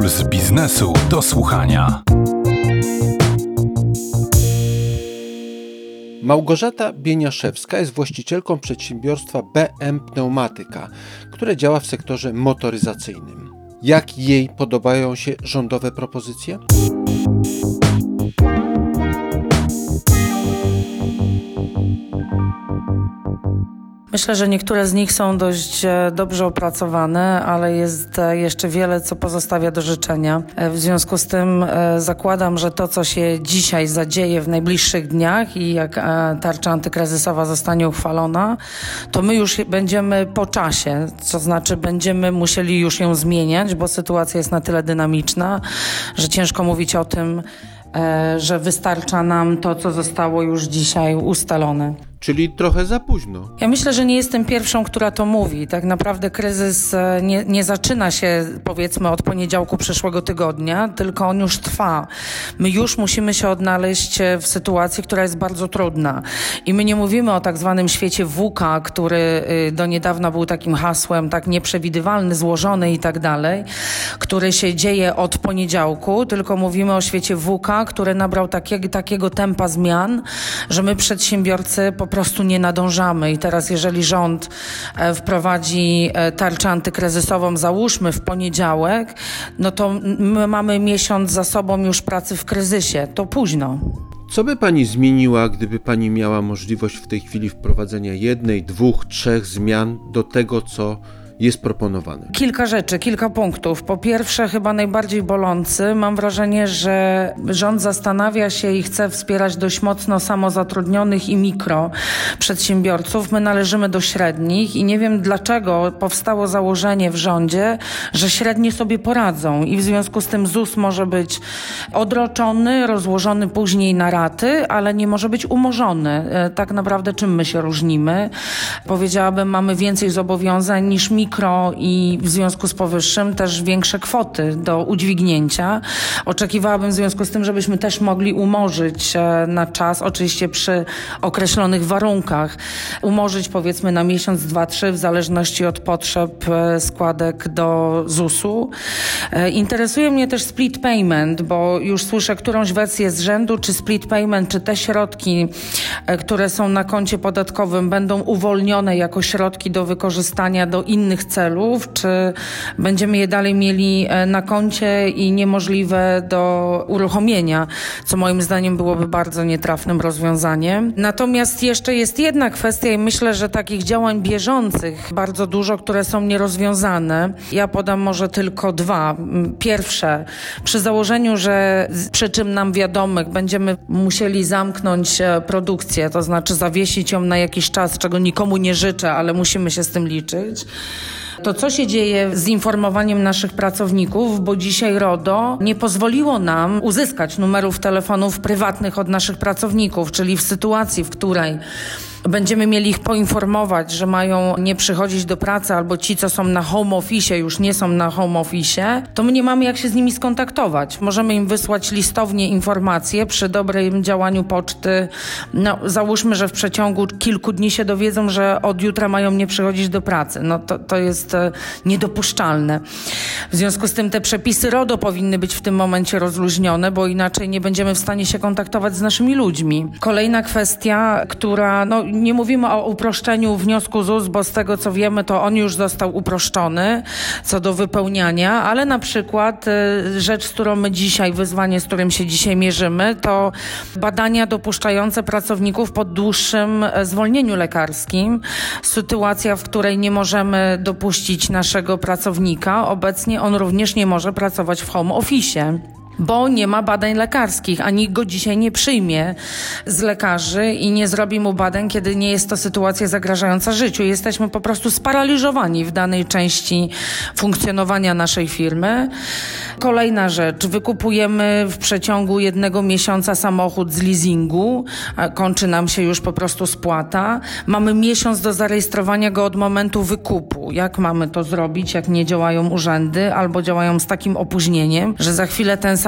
Z biznesu do słuchania. Małgorzata Bieniaszewska jest właścicielką przedsiębiorstwa BM Pneumatyka, które działa w sektorze motoryzacyjnym. Jak jej podobają się rządowe propozycje? Myślę, że niektóre z nich są dość dobrze opracowane, ale jest jeszcze wiele, co pozostawia do życzenia. W związku z tym zakładam, że to, co się dzisiaj zadzieje w najbliższych dniach i jak tarcza antykryzysowa zostanie uchwalona, to my już będziemy po czasie, to znaczy będziemy musieli już ją zmieniać, bo sytuacja jest na tyle dynamiczna, że ciężko mówić o tym, że wystarcza nam to, co zostało już dzisiaj ustalone. Czyli trochę za późno. Ja myślę, że nie jestem pierwszą, która to mówi. Tak naprawdę kryzys nie zaczyna się, powiedzmy, od poniedziałku przyszłego tygodnia, tylko on już trwa. My już musimy się odnaleźć w sytuacji, która jest bardzo trudna. I my nie mówimy o tak zwanym świecie VUCA, który do niedawna był takim hasłem, tak nieprzewidywalny, złożony i tak dalej, który się dzieje od poniedziałku, tylko mówimy o świecie VUCA, który nabrał takiego tempa zmian, że my przedsiębiorcy po prostu nie nadążamy. I teraz jeżeli rząd wprowadzi tarczę antykryzysową, załóżmy w poniedziałek, no to my mamy miesiąc za sobą już pracy w kryzysie. To późno. Co by pani zmieniła, gdyby pani miała możliwość w tej chwili wprowadzenia 1, 2, 3 zmian do tego, co jest proponowane? Kilka rzeczy, kilka punktów. Po pierwsze, chyba najbardziej bolący, mam wrażenie, że rząd zastanawia się i chce wspierać dość mocno samozatrudnionych i mikroprzedsiębiorców. My należymy do średnich i nie wiem, dlaczego powstało założenie w rządzie, że średnie sobie poradzą i w związku z tym ZUS może być odroczony, rozłożony później na raty, ale nie może być umorzony. Tak naprawdę czym my się różnimy? Powiedziałabym, mamy więcej zobowiązań niż mikro i w związku z powyższym też większe kwoty do udźwignięcia. Oczekiwałabym w związku z tym, żebyśmy też mogli umorzyć na czas, oczywiście przy określonych warunkach, umorzyć powiedzmy na miesiąc, 2, 3 w zależności od potrzeb składek do ZUS-u. Interesuje mnie też split payment, bo już słyszę którąś wersję z rzędu, czy split payment, czy te środki, które są na koncie podatkowym będą uwolnione jako środki do wykorzystania do innych celów, czy będziemy je dalej mieli na koncie i niemożliwe do uruchomienia, co moim zdaniem byłoby bardzo nietrafnym rozwiązaniem. Natomiast jeszcze jest jedna kwestia i myślę, że takich działań bieżących bardzo dużo, które są nierozwiązane. Ja podam może tylko 2. Pierwsze, przy założeniu, że z przyczyn nam wiadomych będziemy musieli zamknąć produkcję, to znaczy zawiesić ją na jakiś czas, czego nikomu nie życzę, ale musimy się z tym liczyć. To co się dzieje z informowaniem naszych pracowników, bo dzisiaj RODO nie pozwoliło nam uzyskać numerów telefonów prywatnych od naszych pracowników, czyli w sytuacji, w której będziemy mieli ich poinformować, że mają nie przychodzić do pracy, albo ci, co są na home office, już nie są na home office, to my nie mamy jak się z nimi skontaktować. Możemy im wysłać listownie informacje przy dobrym działaniu poczty. No, załóżmy, że w przeciągu kilku dni się dowiedzą, że od jutra mają nie przychodzić do pracy. No to jest niedopuszczalne. W związku z tym te przepisy RODO powinny być w tym momencie rozluźnione, bo inaczej nie będziemy w stanie się kontaktować z naszymi ludźmi. Kolejna kwestia, która, nie mówimy o uproszczeniu wniosku ZUS, bo z tego co wiemy, to on już został uproszczony co do wypełniania, ale na przykład rzecz, z którą my dzisiaj, wyzwanie, z którym się dzisiaj mierzymy, to badania dopuszczające pracowników po dłuższym zwolnieniu lekarskim. Sytuacja, w której nie możemy dopuścić naszego pracownika, obecnie on również nie może pracować w home office, bo nie ma badań lekarskich, a nikt go dzisiaj nie przyjmie z lekarzy i nie zrobi mu badań, kiedy nie jest to sytuacja zagrażająca życiu. Jesteśmy po prostu sparaliżowani w danej części funkcjonowania naszej firmy. Kolejna rzecz, wykupujemy w przeciągu 1 miesiąca samochód z leasingu, kończy nam się już po prostu spłata. Mamy miesiąc do zarejestrowania go od momentu wykupu. Jak mamy to zrobić, jak nie działają urzędy albo działają z takim opóźnieniem, że za chwilę ten samochód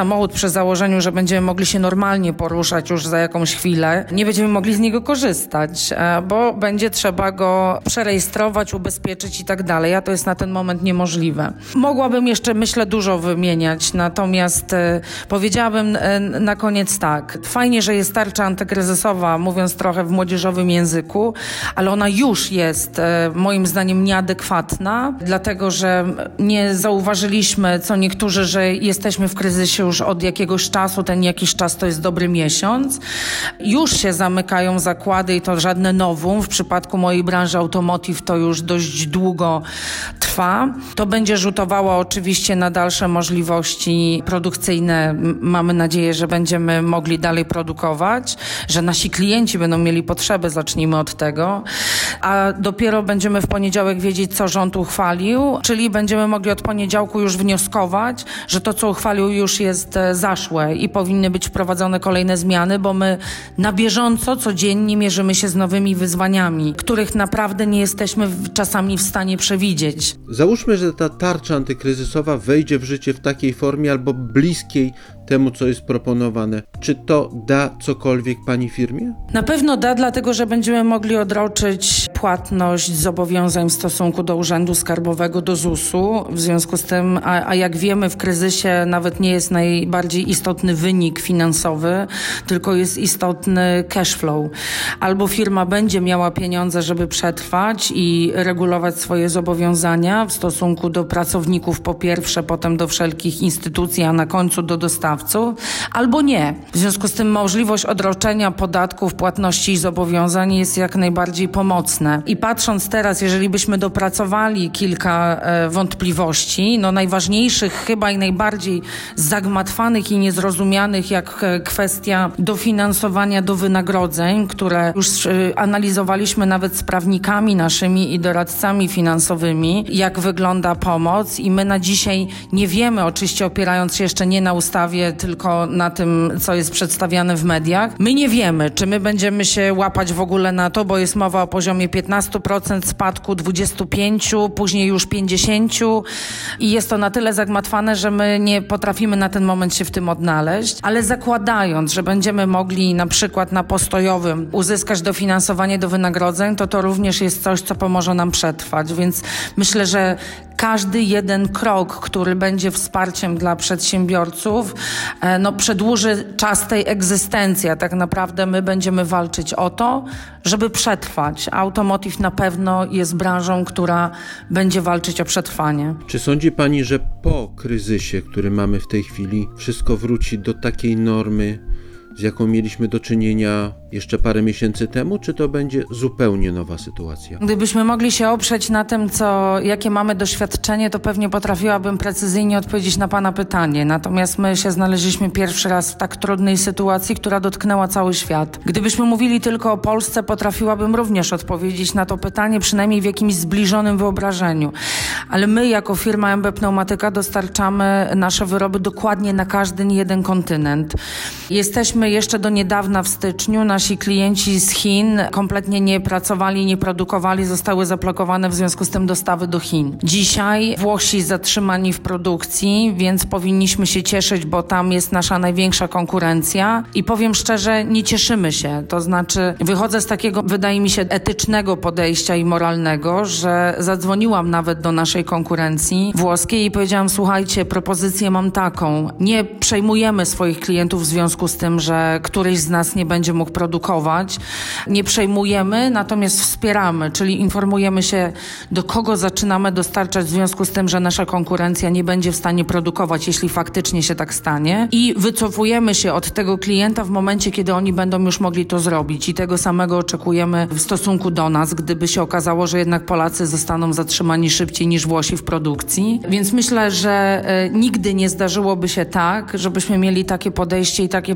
samochód przy założeniu, że będziemy mogli się normalnie poruszać już za jakąś chwilę, nie będziemy mogli z niego korzystać, bo będzie trzeba go przerejestrować, ubezpieczyć i tak dalej, a to jest na ten moment niemożliwe. Mogłabym jeszcze, myślę, dużo wymieniać, natomiast powiedziałabym na koniec tak. Fajnie, że jest tarcza antykryzysowa, mówiąc trochę w młodzieżowym języku, ale ona już jest moim zdaniem nieadekwatna, dlatego że nie zauważyliśmy, co niektórzy, że jesteśmy w kryzysie już od jakiegoś czasu, ten jakiś czas to jest dobry miesiąc. Już się zamykają zakłady i to żadne nowum. W przypadku mojej branży automotive to już dość długo trwa. To będzie rzutowało oczywiście na dalsze możliwości produkcyjne. Mamy nadzieję, że będziemy mogli dalej produkować, że nasi klienci będą mieli potrzeby, zacznijmy od tego, a dopiero będziemy w poniedziałek wiedzieć, co rząd uchwalił, czyli będziemy mogli od poniedziałku już wnioskować, że to, co uchwalił, już jest zaszłe i powinny być wprowadzone kolejne zmiany, bo my na bieżąco, codziennie mierzymy się z nowymi wyzwaniami, których naprawdę nie jesteśmy czasami w stanie przewidzieć. Załóżmy, że ta tarcza antykryzysowa wejdzie w życie w takiej formie albo bliskiej temu, co jest proponowane. Czy to da cokolwiek pani firmie? Na pewno da, dlatego że będziemy mogli odroczyć płatność zobowiązań w stosunku do Urzędu Skarbowego, do ZUS-u. W związku z tym, a jak wiemy, w kryzysie nawet nie jest najbardziej istotny wynik finansowy, tylko jest istotny cash flow. Albo firma będzie miała pieniądze, żeby przetrwać i regulować swoje zobowiązania w stosunku do pracowników po pierwsze, potem do wszelkich instytucji, a na końcu do dostawców, albo nie. W związku z tym możliwość odroczenia podatków, płatności i zobowiązań jest jak najbardziej pomocne. I patrząc teraz, jeżeli byśmy dopracowali kilka wątpliwości, najważniejszych chyba i najbardziej zagmatwanych i niezrozumianych, jak kwestia dofinansowania do wynagrodzeń, które już analizowaliśmy nawet z prawnikami naszymi i doradcami finansowymi, jak wygląda pomoc i my na dzisiaj nie wiemy, oczywiście opierając się jeszcze nie na ustawie, tylko na tym, co jest przedstawiane w mediach. My nie wiemy, czy my będziemy się łapać w ogóle na to, bo jest mowa o poziomie 15% spadku, 25%, później już 50% i jest to na tyle zagmatwane, że my nie potrafimy na ten moment się w tym odnaleźć, ale zakładając, że będziemy mogli na przykład na postojowym uzyskać dofinansowanie do wynagrodzeń, to również jest coś, co pomoże nam przetrwać, więc myślę, że każdy jeden krok, który będzie wsparciem dla przedsiębiorców, przedłuży czas tej egzystencji, a tak naprawdę my będziemy walczyć o to, żeby przetrwać. Automotive na pewno jest branżą, która będzie walczyć o przetrwanie. Czy sądzi pani, że po kryzysie, który mamy w tej chwili, wszystko wróci do takiej normy, z jaką mieliśmy do czynienia jeszcze parę miesięcy temu, czy to będzie zupełnie nowa sytuacja? Gdybyśmy mogli się oprzeć na tym, jakie mamy doświadczenie, to pewnie potrafiłabym precyzyjnie odpowiedzieć na pana pytanie. Natomiast my się znaleźliśmy pierwszy raz w tak trudnej sytuacji, która dotknęła cały świat. Gdybyśmy mówili tylko o Polsce, potrafiłabym również odpowiedzieć na to pytanie, przynajmniej w jakimś zbliżonym wyobrażeniu. Ale my jako firma MB Pneumatyka dostarczamy nasze wyroby dokładnie na każdy jeden kontynent. Jesteśmy jeszcze do niedawna w styczniu. Nasi klienci z Chin kompletnie nie pracowali, nie produkowali, zostały zablokowane w związku z tym dostawy do Chin. Dzisiaj Włosi zatrzymani w produkcji, więc powinniśmy się cieszyć, bo tam jest nasza największa konkurencja i powiem szczerze, nie cieszymy się. To znaczy wychodzę z takiego, wydaje mi się, etycznego podejścia i moralnego, że zadzwoniłam nawet do naszej konkurencji włoskiej i powiedziałam, słuchajcie, propozycję mam taką. Nie przejmujemy swoich klientów w związku z tym, że któryś z nas nie będzie mógł produkować. Nie przejmujemy, natomiast wspieramy, czyli informujemy się, do kogo zaczynamy dostarczać w związku z tym, że nasza konkurencja nie będzie w stanie produkować, jeśli faktycznie się tak stanie. I wycofujemy się od tego klienta w momencie, kiedy oni będą już mogli to zrobić. I tego samego oczekujemy w stosunku do nas, gdyby się okazało, że jednak Polacy zostaną zatrzymani szybciej niż Włosi w produkcji. Więc myślę, że nigdy nie zdarzyłoby się tak, żebyśmy mieli takie podejście i takie propozycje,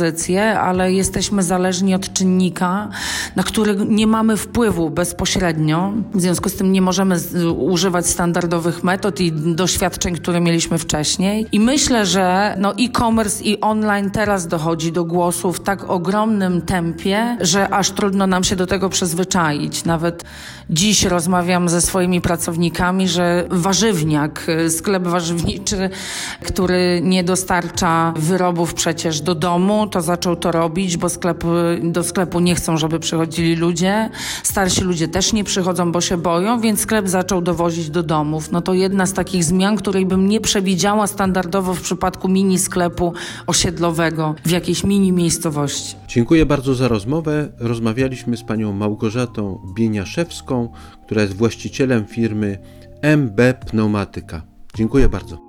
propozycje, ale jesteśmy zależni od czynnika, na który nie mamy wpływu bezpośrednio. W związku z tym nie możemy używać standardowych metod i doświadczeń, które mieliśmy wcześniej. I myślę, że e-commerce i online teraz dochodzi do głosu w tak ogromnym tempie, że aż trudno nam się do tego przyzwyczaić. Nawet dziś rozmawiam ze swoimi pracownikami, że warzywniak, sklep warzywniczy, który nie dostarcza wyrobów przecież do domu, to zaczął to robić, bo do sklepu nie chcą, żeby przychodzili ludzie. Starsi ludzie też nie przychodzą, bo się boją, więc sklep zaczął dowozić do domów. To jedna z takich zmian, której bym nie przewidziała standardowo w przypadku mini sklepu osiedlowego w jakiejś mini miejscowości. Dziękuję bardzo za rozmowę. Rozmawialiśmy z panią Małgorzatą Bieniaszewską, która jest właścicielem firmy MB Pneumatyka. Dziękuję bardzo.